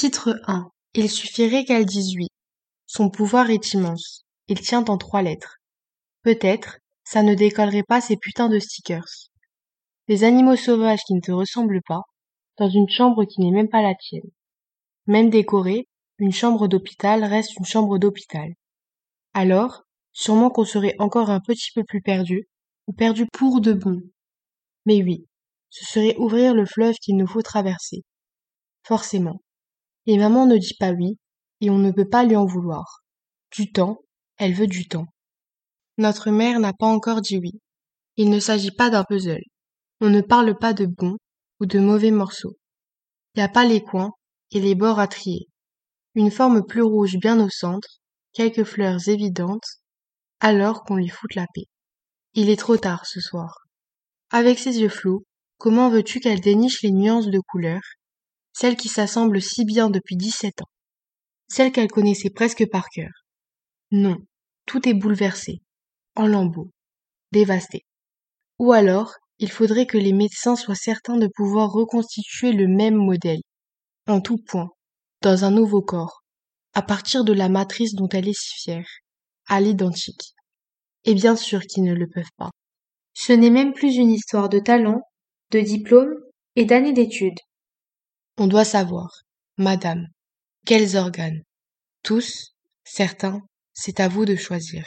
Titre 1. Il suffirait qu'elle dise oui. Son pouvoir est immense. Il tient en 3 lettres. Peut-être, ça ne décollerait pas ces putains de stickers. Des animaux sauvages qui ne te ressemblent pas, dans une chambre qui n'est même pas la tienne. Même décorée, une chambre d'hôpital reste une chambre d'hôpital. Alors, sûrement qu'on serait encore un petit peu plus perdu, ou perdu pour de bon. Mais oui, ce serait ouvrir le fleuve qu'il nous faut traverser. Forcément. Et maman ne dit pas oui, et on ne peut pas lui en vouloir. Du temps, elle veut du temps. Notre mère n'a pas encore dit oui. Il ne s'agit pas d'un puzzle. On ne parle pas de bons ou de mauvais morceaux. Y a pas les coins et les bords à trier. Une forme plus rouge bien au centre, quelques fleurs évidentes, alors qu'on lui foute la paix. Il est trop tard ce soir. Avec ses yeux flous, comment veux-tu qu'elle déniche les nuances de couleurs, celles qui s'assemblent si bien depuis 17 ans, celles qu'elle connaissait presque par cœur? Non, tout est bouleversé, en lambeaux, dévasté. Ou alors, il faudrait que les médecins soient certains de pouvoir reconstituer le même modèle, en tout point, dans un nouveau corps, à partir de la matrice dont elle est si fière, à l'identique. Et bien sûr qu'ils ne le peuvent pas. Ce n'est même plus une histoire de talent, de diplôme et d'années d'études. On doit savoir, madame, quels organes? Tous, certains, c'est à vous de choisir.